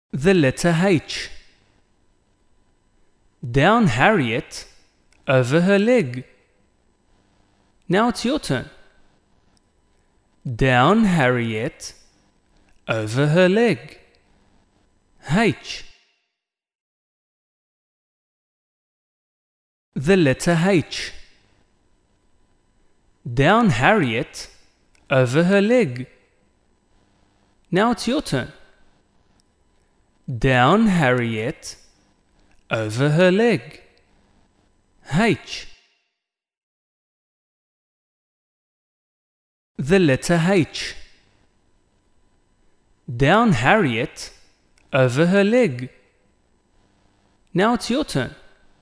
The letter H. Down Harriet, over her leg. Now it's your turn. Down Harriet, over her leg. H. The letter H. Down Harriet, over her leg. Now it's your turn. Down Harriet, over her leg. H. The letter H. Down Harriet, over her leg. Now it's your turn.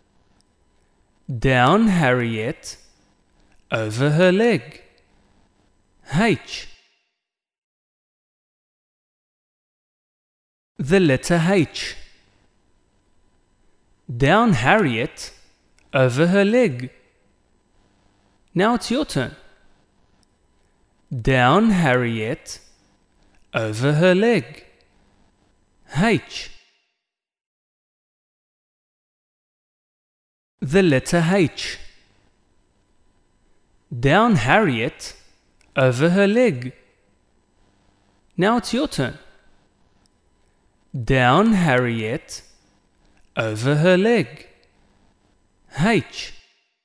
Down Harriet, over her leg. H. The letter H. Down Harriet, over her leg. Now it's your turn. Down Harriet, over her leg. H. The letter H. Down Harriet, over her leg. Now it's your turn. Down Harriet, over her leg. H.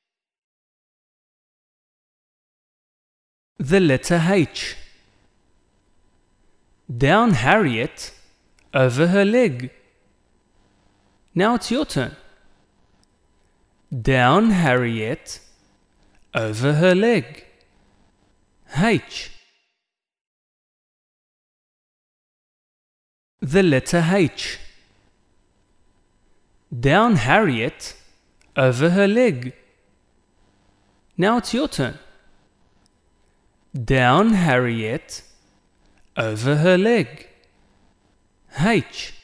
The letter H. Down Harriet, over her leg. Now it's your turn. Down Harriet, over her leg. H. The letter H. Down Harriet, over her leg. Now it's your turn. Down Harriet, over her leg. H.